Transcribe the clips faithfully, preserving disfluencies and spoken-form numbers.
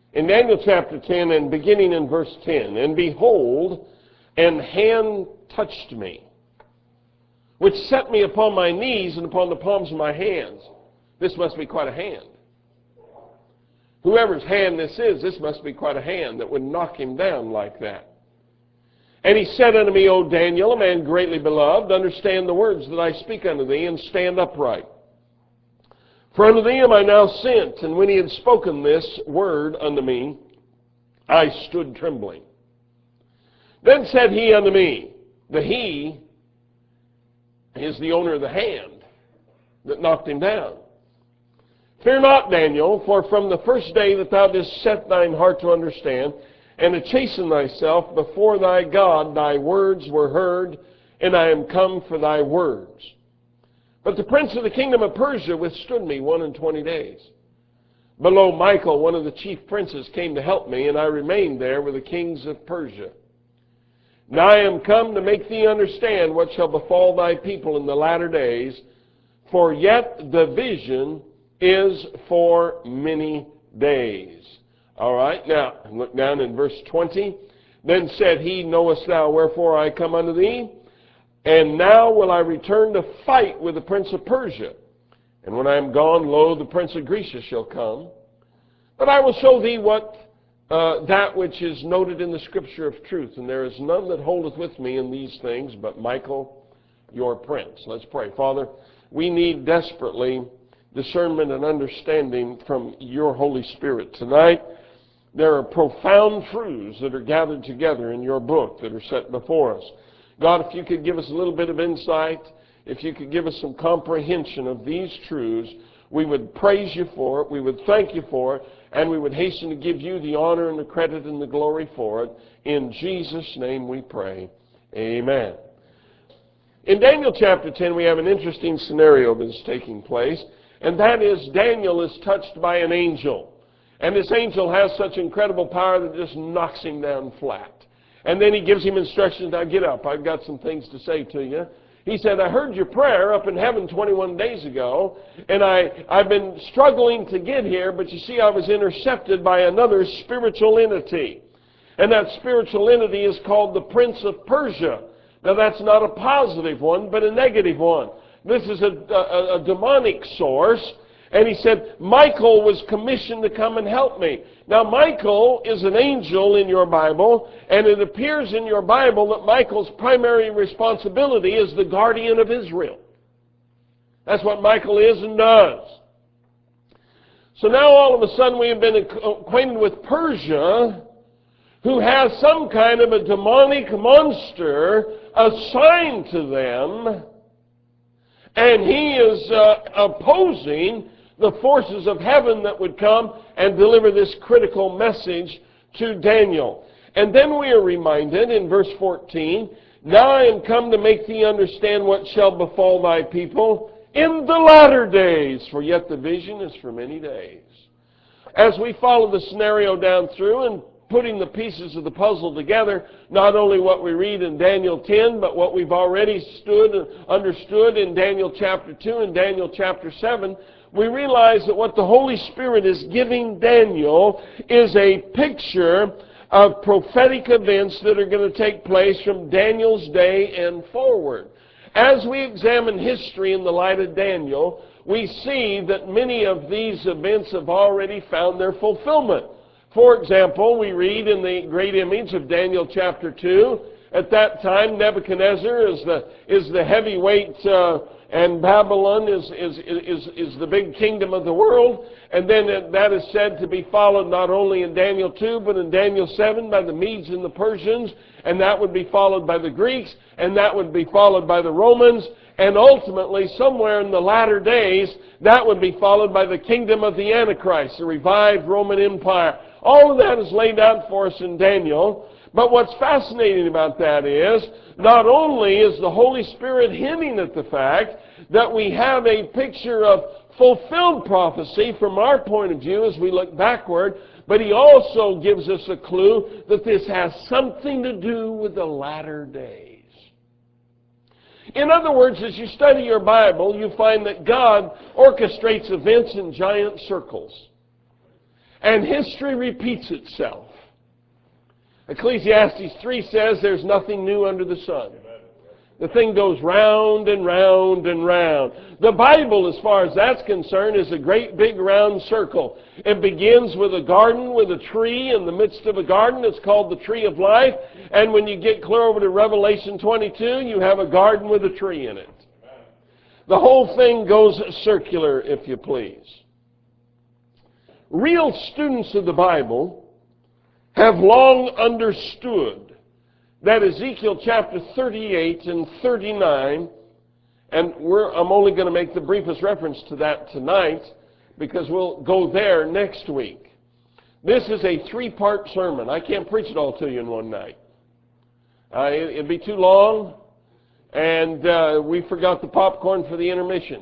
In Daniel chapter ten, and beginning in verse ten, "And behold, an hand touched me, which set me upon my knees and upon the palms of my hands." This must be quite a hand. Whoever's hand this is, this must be quite a hand that would knock him down like that. "And he said unto me, O Daniel, a man greatly beloved, understand the words that I speak unto thee, and stand upright. For unto thee am I now sent." And when he had spoken this word unto me, I stood trembling. Then said he unto me, the he is the owner of the hand that knocked him down, "Fear not, Daniel, for from the first day that thou didst set thine heart to understand, and to chasten thyself before thy God, thy words were heard, and I am come for thy words. But the prince of the kingdom of Persia withstood me one and twenty days. Below Michael, one of the chief princes, came to help me, and I remained there with the kings of Persia. Now I am come to make thee understand what shall befall thy people in the latter days, for yet the vision is for many days." All right, now look down in verse twenty. "Then said he, Knowest thou wherefore I come unto thee? And now will I return to fight with the prince of Persia. And when I am gone, lo, the prince of Grecia shall come. But I will show thee what uh, that which is noted in the scripture of truth. And there is none that holdeth with me in these things, but Michael, your prince." Let's pray. Father, we need desperately discernment and understanding from your Holy Spirit tonight. There are profound truths that are gathered together in your book that are set before us. God, if you could give us a little bit of insight, if you could give us some comprehension of these truths, we would praise you for it, we would thank you for it, and we would hasten to give you the honor and the credit and the glory for it. In Jesus' name we pray. Amen. In Daniel chapter ten, we have an interesting scenario that is taking place, and that is Daniel is touched by an angel. And this angel has such incredible power that it just knocks him down flat. And then he gives him instructions, "Now get up, I've got some things to say to you." He said, "I heard your prayer up in heaven twenty-one days ago, and I, I've been struggling to get here, but you see I was intercepted by another spiritual entity. And that spiritual entity is called the Prince of Persia." Now that's not a positive one, but a negative one. This is a, a, a demonic source. And he said, "Michael was commissioned to come and help me." Now, Michael is an angel in your Bible, and it appears in your Bible that Michael's primary responsibility is the guardian of Israel. That's what Michael is and does. So now all of a sudden we have been acquainted with Persia, who has some kind of a demonic monster assigned to them, and he is uh, opposing the forces of heaven that would come and deliver this critical message to Daniel. And then we are reminded in verse fourteen, "Now I am come to make thee understand what shall befall thy people in the latter days, for yet the vision is for many days." As we follow the scenario down through and putting the pieces of the puzzle together, not only what we read in Daniel ten, but what we've already stood understood in Daniel chapter two and Daniel chapter seven, we realize that what the Holy Spirit is giving Daniel is a picture of prophetic events that are going to take place from Daniel's day and forward. As we examine history in the light of Daniel, we see that many of these events have already found their fulfillment. For example, we read in the great image of Daniel chapter two, at that time Nebuchadnezzar is the, is the heavyweight uh, and Babylon is, is, is, is the big kingdom of the world. And then that is said to be followed not only in Daniel two, but in Daniel seven by the Medes and the Persians. And that would be followed by the Greeks. And that would be followed by the Romans. And ultimately, somewhere in the latter days, that would be followed by the kingdom of the Antichrist, the revived Roman Empire. All of that is laid out for us in Daniel. But what's fascinating about that is, not only is the Holy Spirit hinting at the fact that we have a picture of fulfilled prophecy from our point of view as we look backward, but He also gives us a clue that this has something to do with the latter days. In other words, as you study your Bible, you find that God orchestrates events in giant circles. And history repeats itself. Ecclesiastes three says there's nothing new under the sun. The thing goes round and round and round. The Bible, as far as that's concerned, is a great big round circle. It begins with a garden with a tree in the midst of a garden. It's called the tree of life. And when you get clear over to Revelation twenty-two, you have a garden with a tree in it. The whole thing goes circular, if you please. Real students of the Bible have long understood that Ezekiel chapter thirty-eight and thirty-nine, and we're, I'm only going to make the briefest reference to that tonight because we'll go there next week. This is a three-part sermon. I can't preach it all to you in one night. Uh, it, it'd be too long, and uh, we forgot the popcorn for the intermission.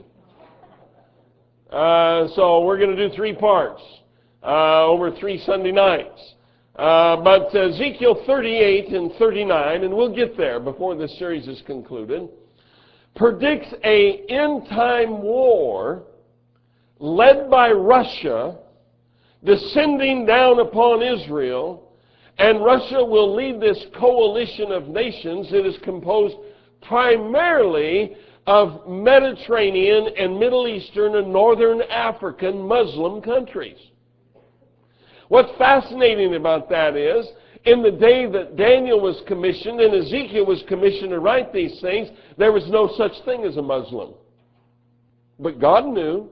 Uh, so we're going to do three parts uh, over three Sunday nights. Uh, but Ezekiel thirty-eight and thirty-nine, and we'll get there before this series is concluded, predicts a end-time war led by Russia descending down upon Israel, and Russia will lead this coalition of nations that is composed primarily of Mediterranean and Middle Eastern and Northern African Muslim countries. What's fascinating about that is, in the day that Daniel was commissioned and Ezekiel was commissioned to write these things, there was no such thing as a Muslim. But God knew.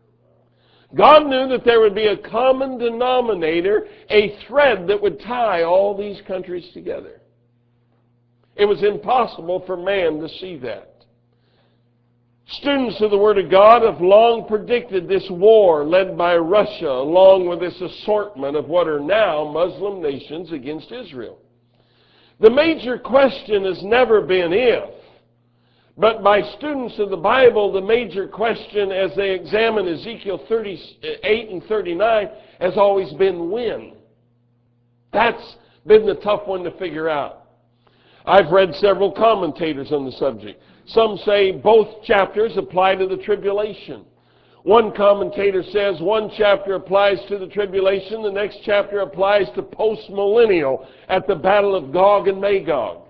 God knew that there would be a common denominator, a thread that would tie all these countries together. It was impossible for man to see that. Students of the Word of God have long predicted this war led by Russia, along with this assortment of what are now Muslim nations against Israel. The major question has never been if, but by students of the Bible, the major question as they examine Ezekiel thirty-eight and thirty-nine has always been when. That's been the tough one to figure out. I've read several commentators on the subject. Some say both chapters apply to the tribulation. One commentator says one chapter applies to the tribulation, the next chapter applies to post-millennial at the battle of Gog and Magog.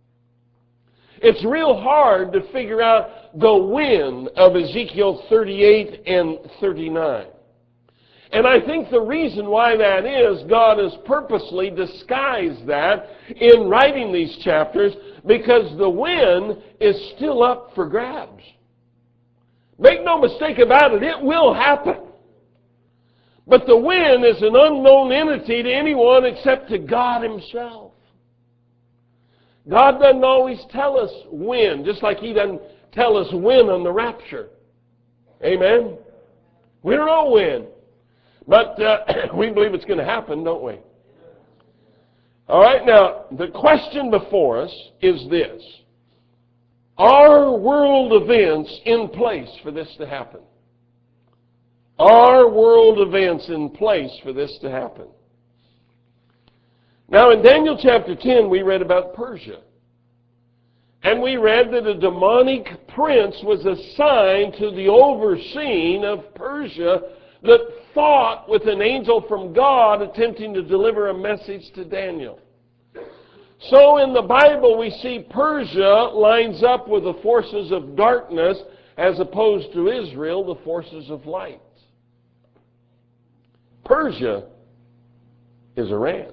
It's real hard to figure out the when of Ezekiel thirty-eight and thirty-nine. And I think the reason why that is, God has purposely disguised that in writing these chapters, because the when is still up for grabs. Make no mistake about it, it will happen. But the when is an unknown entity to anyone except to God Himself. God doesn't always tell us when, just like He doesn't tell us when on the rapture. Amen? We don't know when. But uh, we believe it's going to happen, don't we? All right, now, the question before us is this. Are world events in place for this to happen? Are world events in place for this to happen? Now, in Daniel chapter ten, we read about Persia. And we read that a demonic prince was assigned to the overseeing of Persia that fought with an angel from God attempting to deliver a message to Daniel. So in the Bible we see Persia lines up with the forces of darkness as opposed to Israel, the forces of light. Persia is Iran.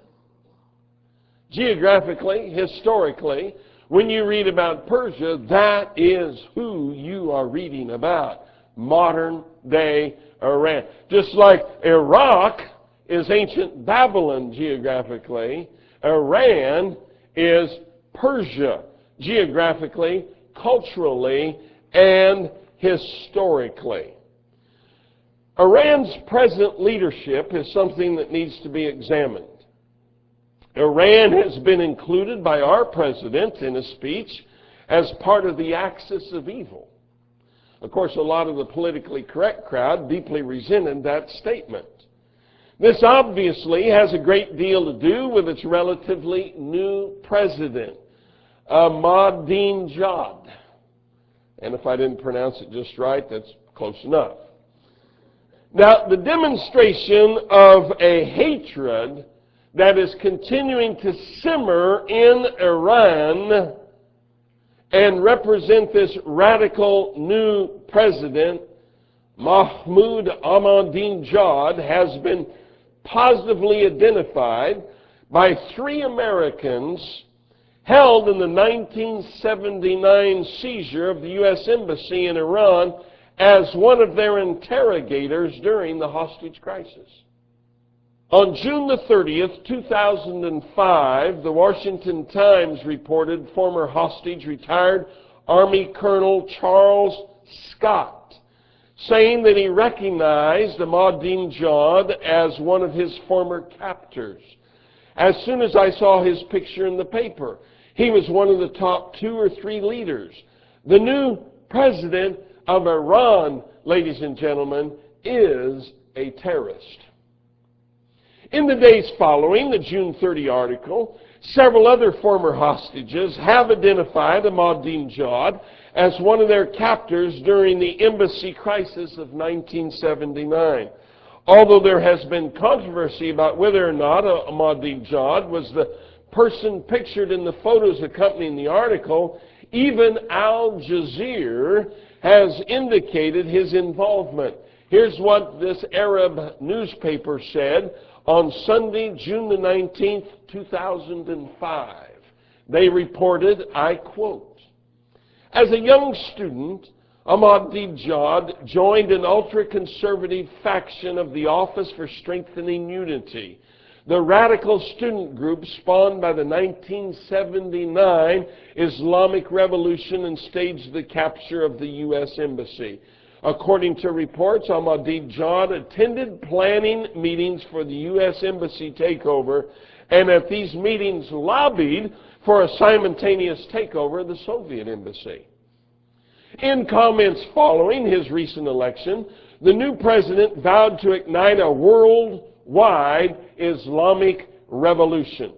Geographically, historically, when you read about Persia, that is who you are reading about. Modern day Iran. Just like Iraq is ancient Babylon geographically, Iran is Persia geographically, culturally, and historically. Iran's present leadership is something that needs to be examined. Iran has been included by our president in a speech as part of the axis of evil. Of course, a lot of the politically correct crowd deeply resented that statement. This obviously has a great deal to do with its relatively new president, Ahmadinejad. And if I didn't pronounce it just right, that's close enough. Now, the demonstration of a hatred that is continuing to simmer in Iran and represent this radical new president, Mahmoud Ahmadinejad, has been positively identified by three Americans held in the nineteen seventy-nine seizure of the U S Embassy in Iran as one of their interrogators during the hostage crisis. On June the thirtieth, two thousand five, the Washington Times reported former hostage retired Army Colonel Charles Scott saying that he recognized Ahmadinejad as one of his former captors. As soon as I saw his picture in the paper, he was one of the top two or three leaders. The new president of Iran, ladies and gentlemen, is a terrorist. In the days following the June thirtieth article, several other former hostages have identified Ahmadinejad as one of their captors during the embassy crisis of nineteen seventy-nine. Although there has been controversy about whether or not Ahmadinejad was the person pictured in the photos accompanying the article, even Al Jazeera has indicated his involvement. Here's what this Arab newspaper said on Sunday, June the nineteenth, two thousand five. They reported, I quote, "As a young student, Ahmadinejad joined an ultra-conservative faction of the Office for Strengthening Unity, the radical student group spawned by the nineteen seventy-nine Islamic Revolution and staged the capture of the U S Embassy. According to reports, Ahmadinejad attended planning meetings for the U S Embassy takeover, and at these meetings lobbied for a simultaneous takeover of the Soviet Embassy." In comments following his recent election, the new president vowed to ignite a worldwide Islamic revolution.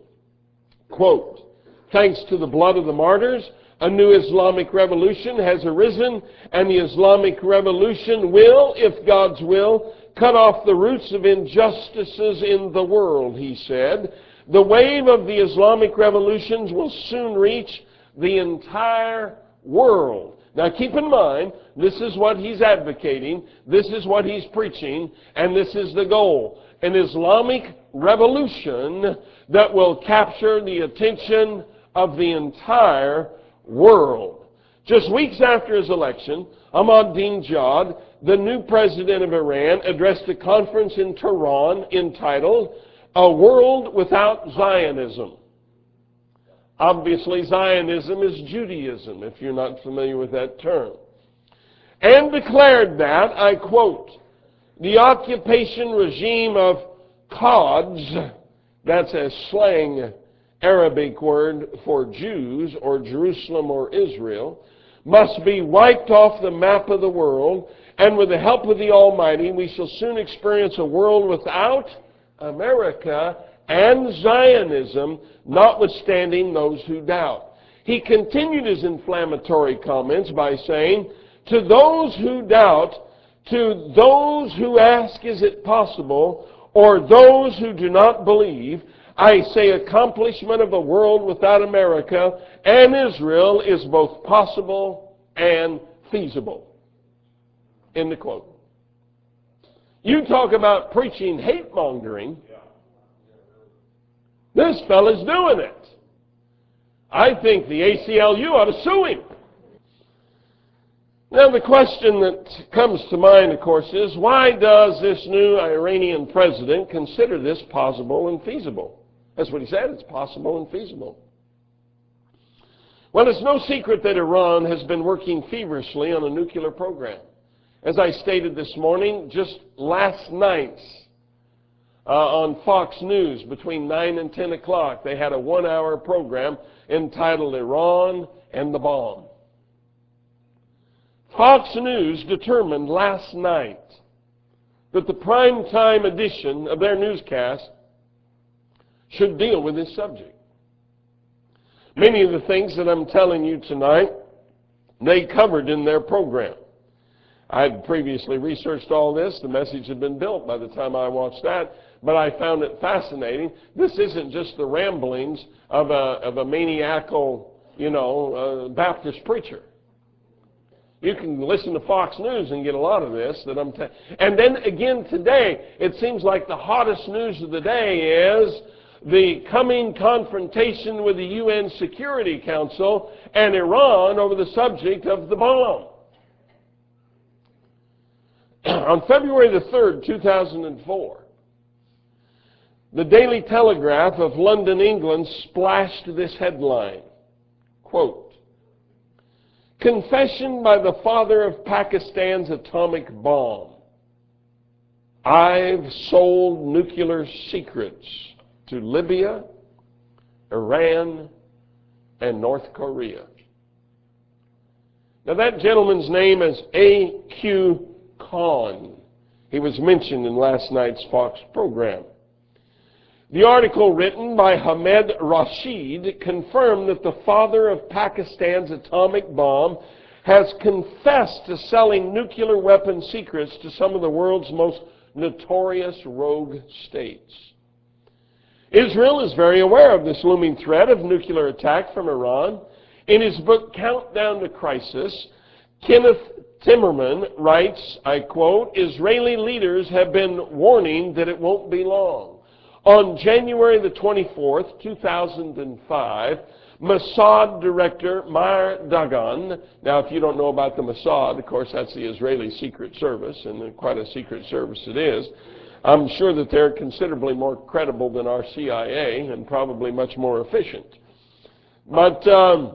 Quote, "Thanks to the blood of the martyrs, a new Islamic revolution has arisen, and the Islamic revolution will, if God's will, cut off the roots of injustices in the world," he said. "The wave of the Islamic revolutions will soon reach the entire world." Now keep in mind, this is what he's advocating, this is what he's preaching, and this is the goal. An Islamic revolution that will capture the attention of the entire world. Just weeks after his election, Ahmadinejad, the new president of Iran, addressed a conference in Tehran entitled "A World Without Zionism." Obviously, Zionism is Judaism, if you're not familiar with that term. And declared that, I quote, "The occupation regime of Quds," that's a slang Arabic word for Jews or Jerusalem or Israel, "must be wiped off the map of the world, and with the help of the Almighty, we shall soon experience a world without America and Zionism, notwithstanding those who doubt." He continued his inflammatory comments by saying, "To those who doubt, to those who ask, is it possible, or those who do not believe, I say accomplishment of a world without America and Israel is both possible and feasible." End of quote. You talk about preaching hate-mongering. This fella's doing it. I think the A C L U ought to sue him. Now the question that comes to mind, of course, is why does this new Iranian president consider this possible and feasible? That's what he said, it's possible and feasible. Well, it's no secret that Iran has been working feverishly on a nuclear program. As I stated this morning, just last night, Uh, on Fox News between nine and ten o'clock, they had a one-hour program entitled "Iran and the Bomb." Fox News determined last night that the primetime edition of their newscast should deal with this subject. Many of the things that I'm telling you tonight, they covered in their program. I had previously researched all this. The message had been built by the time I watched that. But I found it fascinating. This isn't just the ramblings of a, of a maniacal, you know, uh, Baptist preacher. You can listen to Fox News and get a lot of this. That I'm. Ta- and then again today, it seems like the hottest news of the day is the coming confrontation with the U N Security Council and Iran over the subject of the bomb. On February the third, two thousand four, the Daily Telegraph of London, England, splashed this headline, quote, "Confession by the father of Pakistan's atomic bomb. I've sold nuclear secrets to Libya, Iran, and North Korea." Now that gentleman's name is A Q Khan. He was mentioned in last night's Fox program. The article written by Hamed Rashid confirmed that the father of Pakistan's atomic bomb has confessed to selling nuclear weapon secrets to some of the world's most notorious rogue states. Israel is very aware of this looming threat of nuclear attack from Iran. In his book, Countdown to Crisis, Kenneth Timmerman writes, I quote, "Israeli leaders have been warning that it won't be long. On January the twenty-fourth, two thousand five, Mossad Director Meir Dagan," now if you don't know about the Mossad, of course that's the Israeli Secret Service, and quite a secret service it is. I'm sure that they're considerably more credible than our C I A and probably much more efficient. But um,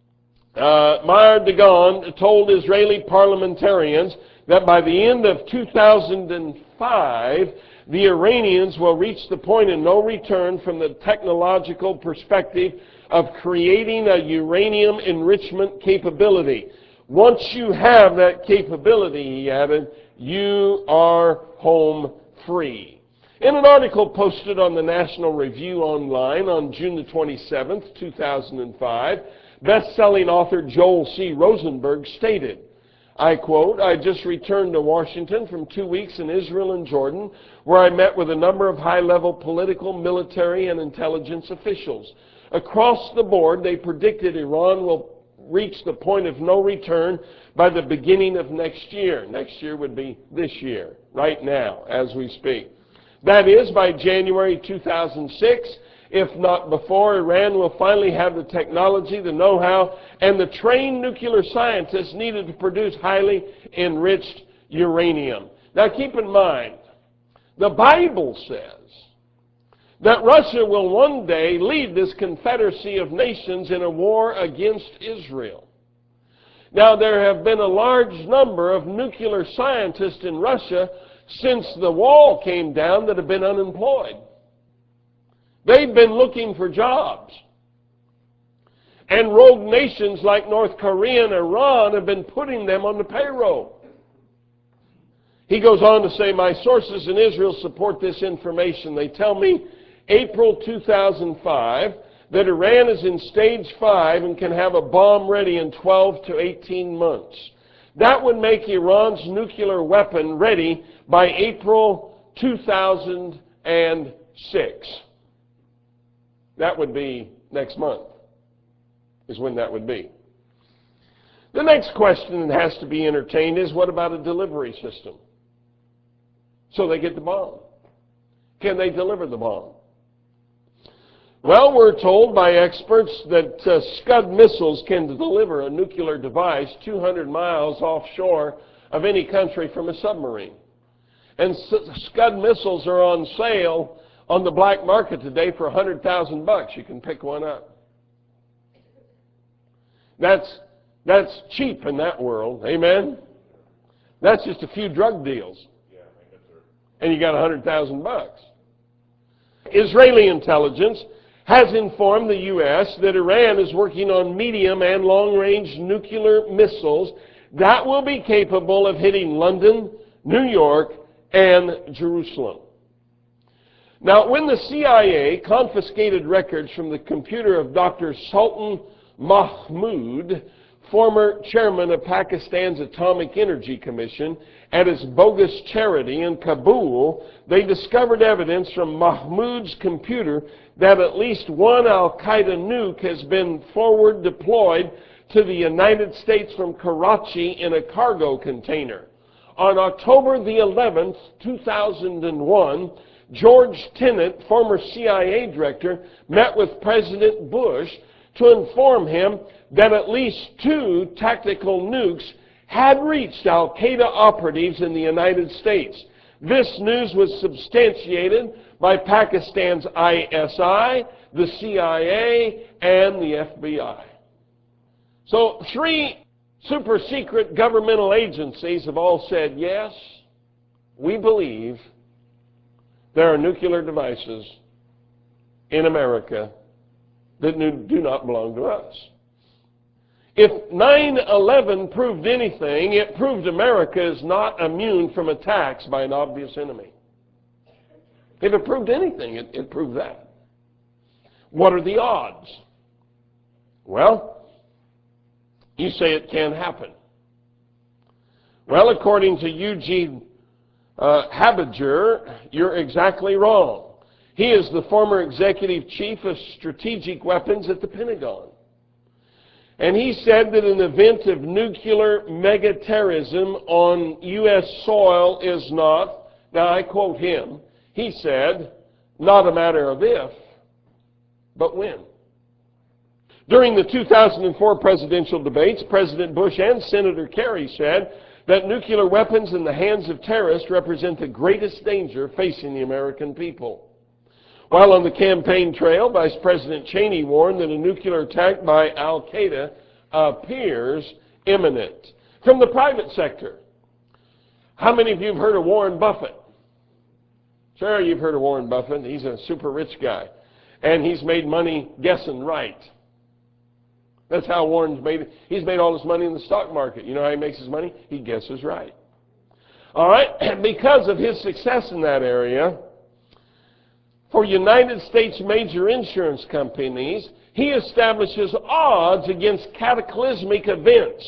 uh, Meir Dagan told Israeli parliamentarians that by the end of two thousand five, the Iranians will reach the point of no return from the technological perspective of creating a uranium enrichment capability. Once you have that capability, he added, you are home free. In an article posted on the National Review Online on June the twenty-seventh, two thousand five, best-selling author Joel C. Rosenberg stated, I quote, "I just returned to Washington from two weeks in Israel and Jordan, where I met with a number of high-level political, military, and intelligence officials. Across the board, they predicted Iran will reach the point of no return by the beginning of next year." Next year would be this year, right now, as we speak. That is, by January two thousand six, if not before, Iran will finally have the technology, the know-how, and the trained nuclear scientists needed to produce highly enriched uranium. Now keep in mind, the Bible says that Russia will one day lead this confederacy of nations in a war against Israel. Now there have been a large number of nuclear scientists in Russia since the wall came down that have been unemployed. They've been looking for jobs. And rogue nations like North Korea and Iran have been putting them on the payroll. He goes on to say, my sources in Israel support this information. They tell me April two thousand five that Iran is in stage five and can have a bomb ready in twelve to eighteen months. That would make Iran's nuclear weapon ready by April two thousand six. That would be next month, is when that would be. The next question that has to be entertained is, what about a delivery system? So they get the bomb. Can they deliver the bomb? Well, we're told by experts that uh, Scud missiles can deliver a nuclear device two hundred miles offshore of any country from a submarine. And Scud missiles are on sale on the black market today for one hundred thousand bucks. You can pick one up. That's, that's cheap in that world. Amen? That's just a few drug deals. Yeah, I guess so. And you got one hundred thousand bucks. Israeli intelligence has informed the U S that Iran is working on medium and long-range nuclear missiles that will be capable of hitting London, New York, and Jerusalem. Now, when the C I A confiscated records from the computer of Doctor Sultan Mahmoud former chairman of Pakistan's Atomic Energy Commission, at his bogus charity in Kabul, they discovered evidence from Mahmoud's computer that at least one Al-Qaeda nuke has been forward deployed to the United States from Karachi in a cargo container. On October the eleventh, two thousand one, George Tenet, former C I A director, met with President Bush to inform him that at least two tactical nukes had reached Al-Qaeda operatives in the United States. This news was substantiated by Pakistan's I S I, the C I A, and the F B I. So three super secret governmental agencies have all said, yes, we believe there are nuclear devices in America that do not belong to us. If nine eleven proved anything, it proved America is not immune from attacks by an obvious enemy. If it proved anything, it, it proved that. What are the odds? Well, you say it can happen. Well, according to Eugene uh, Habiger, you're exactly wrong. He is the former executive chief of strategic weapons at the Pentagon. And he said that an event of nuclear megaterrorism on U S soil is not, now I quote him, he said, not a matter of if, but when. During the two thousand four presidential debates, President Bush and Senator Kerry said that nuclear weapons in the hands of terrorists represent the greatest danger facing the American people. While on the campaign trail, Vice President Cheney warned that a nuclear attack by Al-Qaeda appears imminent. From the private sector, how many of you have heard of Warren Buffett? Sure, you've heard of Warren Buffett. He's a super rich guy. And he's made money guessing right. That's how Warren's made it. He's made all his money in the stock market. You know how he makes his money? He guesses right. All right? And because of his success in that area, for United States major insurance companies, he establishes odds against cataclysmic events.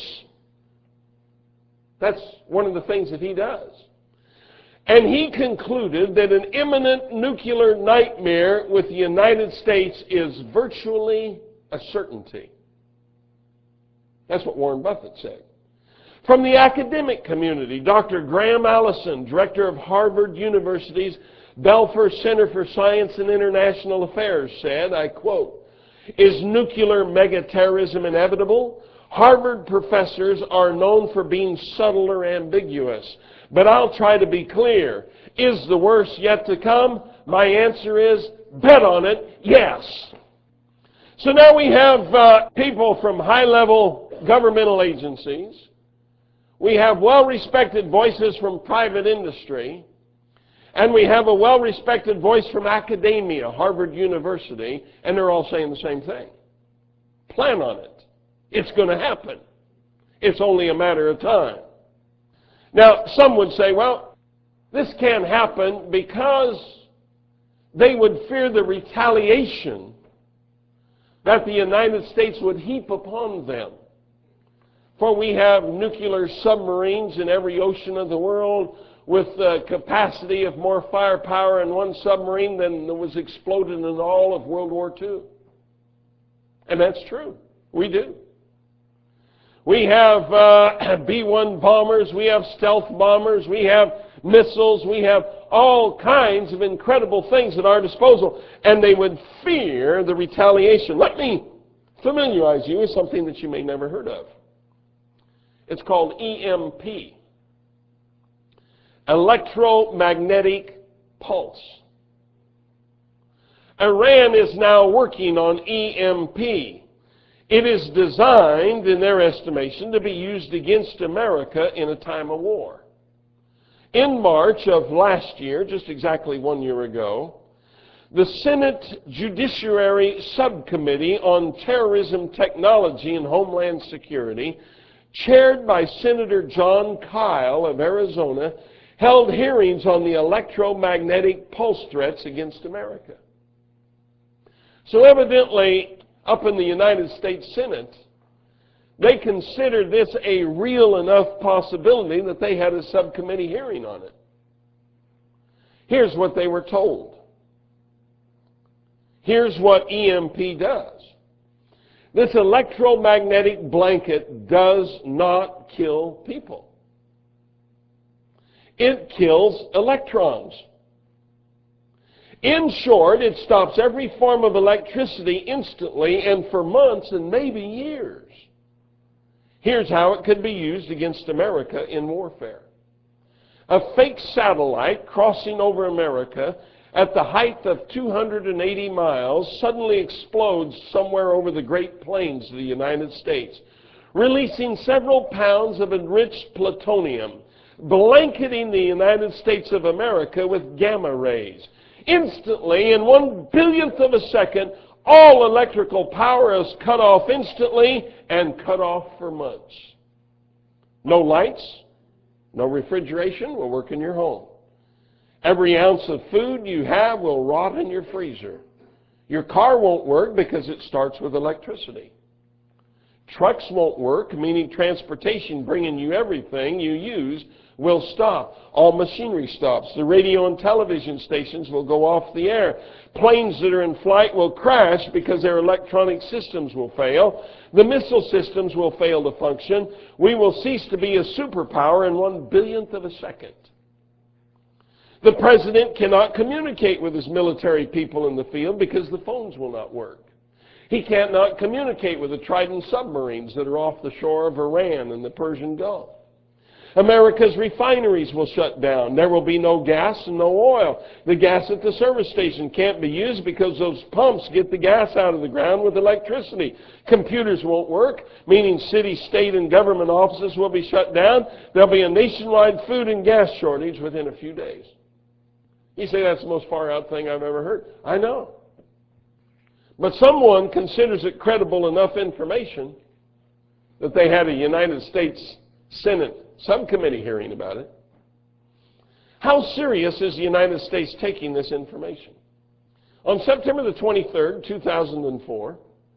That's one of the things that he does. And he concluded that an imminent nuclear nightmare with the United States is virtually a certainty. That's what Warren Buffett said. From the academic community, Doctor Graham Allison, director of Harvard University's Belfer Center for Science and International Affairs, said, I quote, "Is nuclear megaterrorism inevitable? Harvard professors are known for being subtle or ambiguous, but I'll try to be clear. Is the worst yet to come? My answer is, bet on it, yes." So now we have uh, people from high-level governmental agencies. We have well-respected voices from private industry. And we have a well-respected voice from academia, Harvard University, and they're all saying the same thing. Plan on it. It's going to happen. It's only a matter of time. Now, some would say, well, this can't happen because they would fear the retaliation that the United States would heap upon them. For we have nuclear submarines in every ocean of the world with the capacity of more firepower in one submarine than was exploded in all of World War Two. And that's true. We do. We have uh, B one bombers, we have stealth bombers, we have missiles, we have all kinds of incredible things at our disposal, and they would fear the retaliation. Let me familiarize you with something that you may never heard of. It's called E M P. Electromagnetic pulse. Iran is now working on E M P. It is designed, in their estimation, to be used against America in a time of war. In March of last year, just exactly one year ago, the Senate Judiciary Subcommittee on Terrorism Technology and Homeland Security, chaired by Senator John Kyle of Arizona, held hearings on the electromagnetic pulse threats against America. So evidently, up in the United States Senate, They considered this a real enough possibility that they had a subcommittee hearing on it. Here's what they were told. Here's what E M P does. This electromagnetic blanket does not kill people. It kills electrons. In short, it stops every form of electricity instantly and for months and maybe years. Here's how it could be used against America in warfare. A fake satellite crossing over America at the height of two hundred eighty miles suddenly explodes somewhere over the Great Plains of the United States, releasing several pounds of enriched plutonium, blanketing the United States of America with gamma rays. Instantly, in one billionth of a second, all electrical power is cut off instantly and cut off for months. No lights, no refrigeration will work in your home. Every ounce of food you have will rot in your freezer. Your car won't work because it starts with electricity. Trucks won't work, meaning transportation bringing you everything you use will stop. All machinery stops. The radio and television stations will go off the air. Planes that are in flight will crash because their electronic systems will fail. The missile systems will fail to function. We will cease to be a superpower in one billionth of a second. The president cannot communicate with his military people in the field because the phones will not work. He cannot communicate with the Trident submarines that are off the shore of Iran and the Persian Gulf. America's refineries will shut down. There will be no gas and no oil. The gas at the service station can't be used because those pumps get the gas out of the ground with electricity. Computers won't work, meaning city, state, and government offices will be shut down. There'll be a nationwide food and gas shortage within a few days. You say that's the most far-out thing I've ever heard. I know. But someone considers it credible enough information that they had a United States Senate subcommittee hearing about it. How serious is the United States taking this information? On September the twenty-third, two thousand four,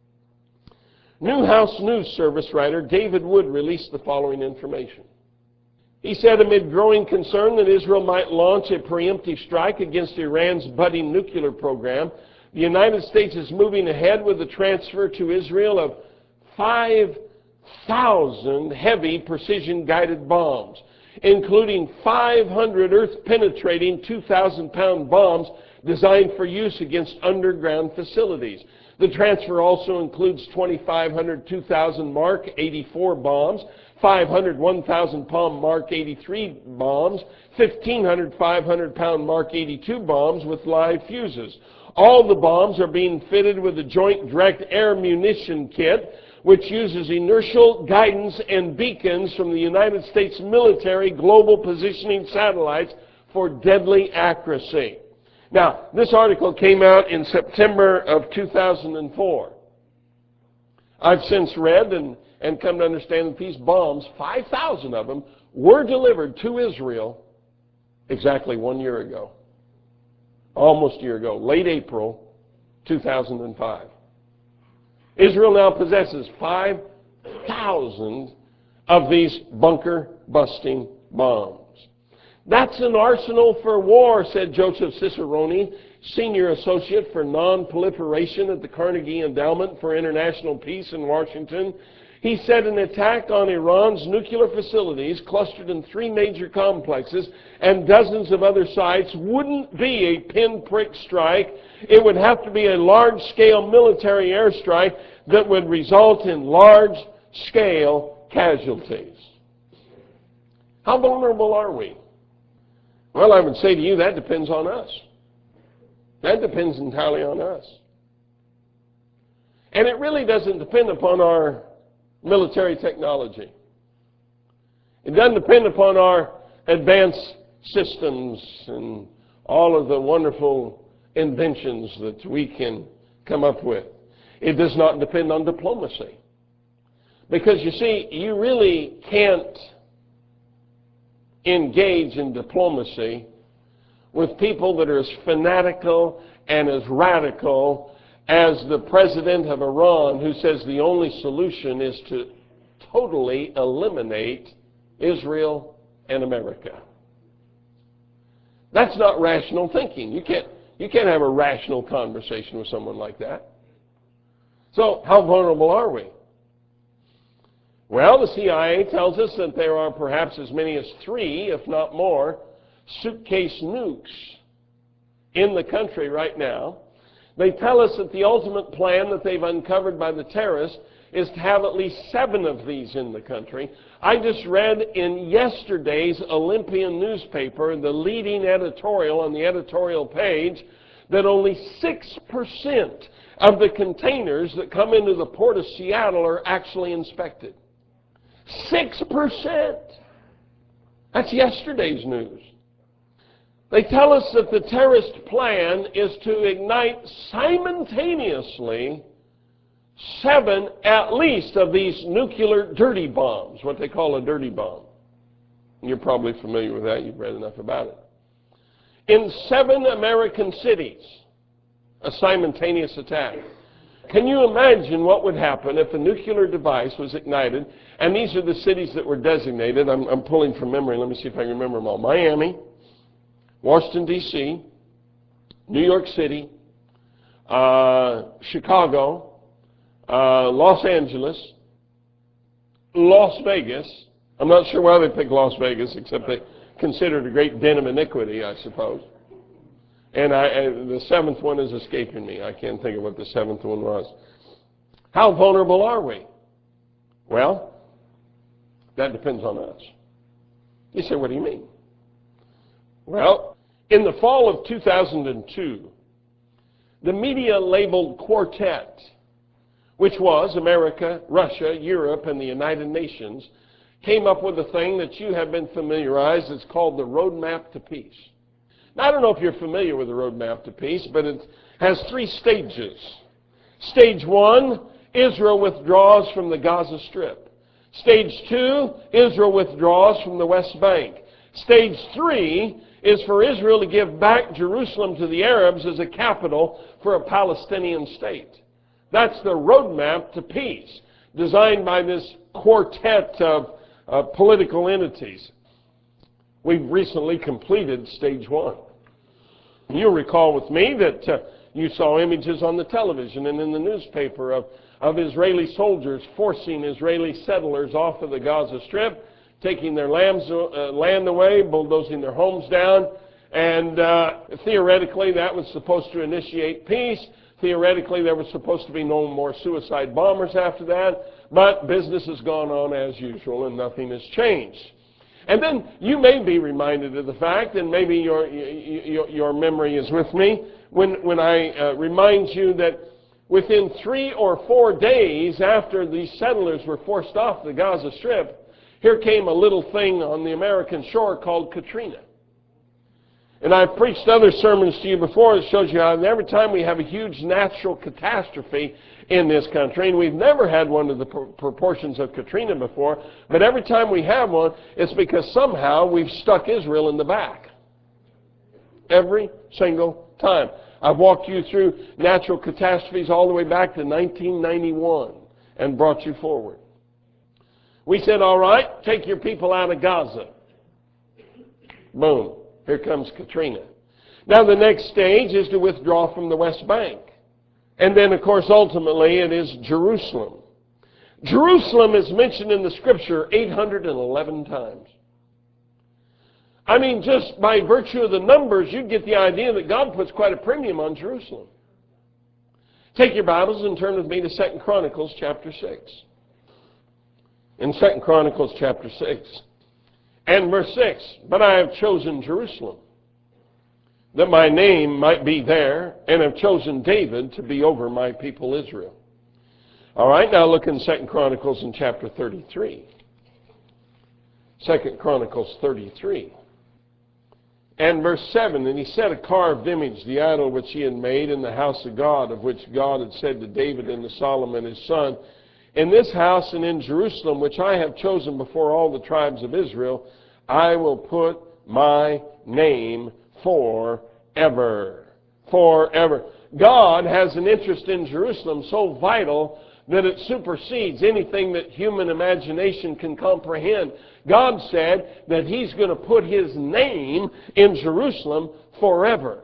Newhouse News Service writer David Wood released the following information. He said, amid growing concern that Israel might launch a preemptive strike against Iran's budding nuclear program, the United States is moving ahead with the transfer to Israel of five thousand heavy precision-guided bombs, including five hundred earth-penetrating two thousand pound bombs designed for use against underground facilities. The transfer also includes twenty-five hundred two thousand Mark eighty-four bombs, five hundred one thousand pound Mark eighty-three bombs, fifteen hundred five hundred pound Mark eighty-two bombs with live fuses. All the bombs are being fitted with a Joint Direct Air Munition Kit, which uses inertial guidance and beacons from the United States military global positioning satellites for deadly accuracy. Now, this article came out in September of two thousand four. I've since read and, and come to understand that these bombs, five thousand of them, were delivered to Israel exactly one year ago. Almost a year ago, late April two thousand five. Israel now possesses five thousand of these bunker-busting bombs. That's an arsenal for war, said Joseph Cicerone, Senior Associate for Non-Proliferation at the Carnegie Endowment for International Peace in Washington. He said an attack on Iran's nuclear facilities clustered in three major complexes and dozens of other sites wouldn't be a pinprick strike. It would have to be a large-scale military airstrike that would result in large-scale casualties. How vulnerable are we? Well, I would say to you, that depends on us. That depends entirely on us. And it really doesn't depend upon our military technology. It doesn't depend upon our advanced systems and all of the wonderful inventions that we can come up with. It does not depend on diplomacy. Because you see, you really can't engage in diplomacy with people that are as fanatical and as radical as the president of Iran, who says the only solution is to totally eliminate Israel and America. That's not rational thinking. You can't, you can't have a rational conversation with someone like that. So how vulnerable are we? Well, the C I A tells us that there are perhaps as many as three, if not more, suitcase nukes in the country right now. They tell us that the ultimate plan that they've uncovered by the terrorists is to have at least seven of these in the country. I just read in yesterday's Olympian newspaper, the leading editorial on the editorial page, that only six percent of the containers that come into the port of Seattle are actually inspected. six percent! That's yesterday's news. They tell us that the terrorist plan is to ignite simultaneously seven, at least, of these nuclear dirty bombs, what they call a dirty bomb. You're probably familiar with that. You've read enough about it. In seven American cities, a simultaneous attack. Can you imagine what would happen if a nuclear device was ignited? And these are the cities that were designated. I'm, I'm pulling from memory. Let me see if I can remember them all. Miami, Washington, D C, New York City, uh, Chicago, uh, Los Angeles, Las Vegas. I'm not sure why they picked Las Vegas, except they considered a great den of iniquity, I suppose. And I, I, the seventh one is escaping me. I can't think of what the seventh one was. How vulnerable are we? Well, that depends on us. You say, what do you mean? Well, in the fall of two thousand two, the media-labeled Quartet, which was America, Russia, Europe, and the United Nations, came up with a thing that you have been familiarized. It's called the Roadmap to Peace. Now, I don't know if you're familiar with the Roadmap to Peace, but it has three stages. Stage one, Israel withdraws from the Gaza Strip. Stage two, Israel withdraws from the West Bank. Stage three is for Israel to give back Jerusalem to the Arabs as a capital for a Palestinian state. That's the Roadmap to Peace, designed by this quartet of uh, political entities. We've recently completed stage one. You'll recall with me that uh, you saw images on the television and in the newspaper of, of Israeli soldiers forcing Israeli settlers off of the Gaza Strip, taking their lambs, uh, land away, bulldozing their homes down, and uh, theoretically that was supposed to initiate peace. Theoretically there was supposed to be no more suicide bombers after that, but business has gone on as usual and nothing has changed. And then you may be reminded of the fact, and maybe your, your, your memory is with me, when, when I uh, remind you that within three or four days after these settlers were forced off the Gaza Strip, here came a little thing on the American shore called Katrina. And I've preached other sermons to you before that shows you how every time we have a huge natural catastrophe in this country, and we've never had one of the pr- proportions of Katrina before, but every time we have one, it's because somehow we've stuck Israel in the back. Every single time. I've walked you through natural catastrophes all the way back to nineteen ninety-one and brought you forward. We said, all right, take your people out of Gaza. Boom. Here comes Katrina. Now the next stage is to withdraw from the West Bank. And then, of course, ultimately it is Jerusalem. Jerusalem is mentioned in the Scripture eight hundred eleven times. I mean, just by virtue of the numbers, you get the idea that God puts quite a premium on Jerusalem. Take your Bibles and turn with me to Second Chronicles chapter six. In Second Chronicles chapter six. And verse six, but I have chosen Jerusalem, that my name might be there, and have chosen David to be over my people Israel. All right, now look in Second Chronicles in chapter thirty-three. Second Chronicles thirty-three. And verse seven, and he set a carved image, the idol which he had made in the house of God, of which God had said to David and to Solomon his son, in this house and in Jerusalem, which I have chosen before all the tribes of Israel, I will put my name forever. Forever. God has an interest in Jerusalem so vital that it supersedes anything that human imagination can comprehend. God said that He's going to put His name in Jerusalem forever.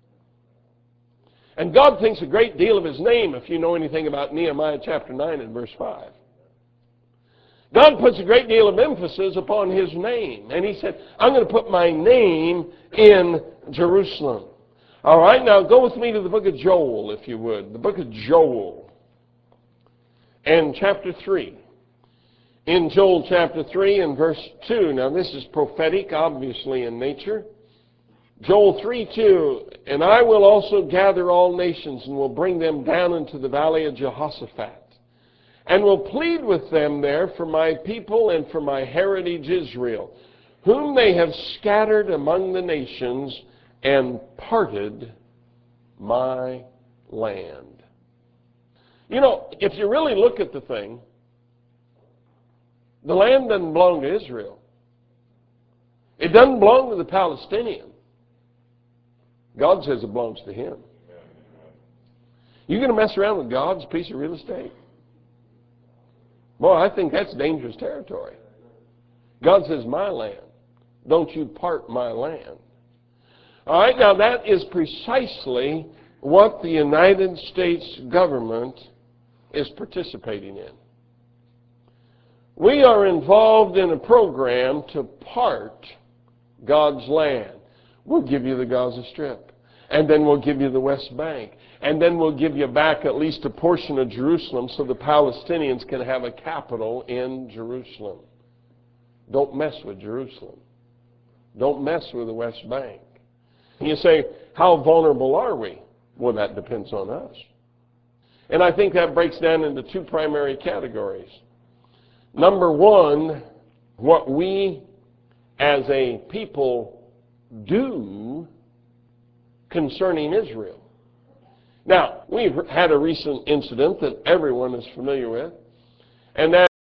And God thinks a great deal of His name, if you know anything about Nehemiah chapter nine and verse five. God puts a great deal of emphasis upon His name. And He said, I'm going to put my name in Jerusalem. All right, now go with me to the book of Joel, if you would. The book of Joel and chapter three. In Joel chapter three and verse two. Now this is prophetic, obviously, in nature. Joel three two, and I will also gather all nations and will bring them down into the valley of Jehoshaphat, and will plead with them there for my people and for my heritage Israel, whom they have scattered among the nations and parted my land. You know, if you really look at the thing, the land doesn't belong to Israel. It doesn't belong to the Palestinians. God says it belongs to Him. You're going to mess around with God's piece of real estate? Boy, I think that's dangerous territory. God says, my land. Don't you part my land. All right, now that is precisely what the United States government is participating in. We are involved in a program to part God's land. We'll give you the Gaza Strip, and then we'll give you the West Bank, and then we'll give you back at least a portion of Jerusalem so the Palestinians can have a capital in Jerusalem. Don't mess with Jerusalem. Don't mess with the West Bank. And you say, how vulnerable are we? Well, that depends on us. And I think that breaks down into two primary categories. Number one, what we as a people do concerning Israel. Now, we've had a recent incident that everyone is familiar with, and that